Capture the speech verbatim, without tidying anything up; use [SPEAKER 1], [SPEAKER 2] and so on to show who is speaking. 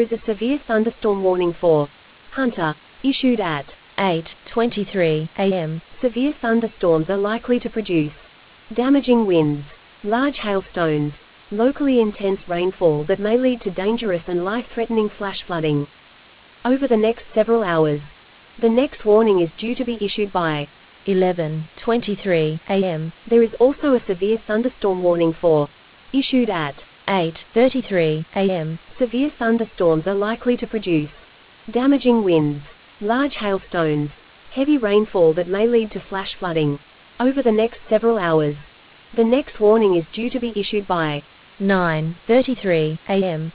[SPEAKER 1] is a severe thunderstorm warning for Hunter, issued at
[SPEAKER 2] eight twenty-three a m
[SPEAKER 1] Severe thunderstorms are likely to produce damaging winds, large hailstones, locally intense rainfall that may lead to dangerous and life-threatening flash flooding over the next several hours. The next warning is due to be issued by
[SPEAKER 2] eleven twenty-three a m
[SPEAKER 1] There is also a severe thunderstorm warning for issued at
[SPEAKER 2] eight thirty-three a m
[SPEAKER 1] Severe thunderstorms are likely to produce damaging winds, large hailstones, heavy rainfall that may lead to flash flooding over the next several hours. The next warning is due to be issued by
[SPEAKER 2] nine thirty-three a m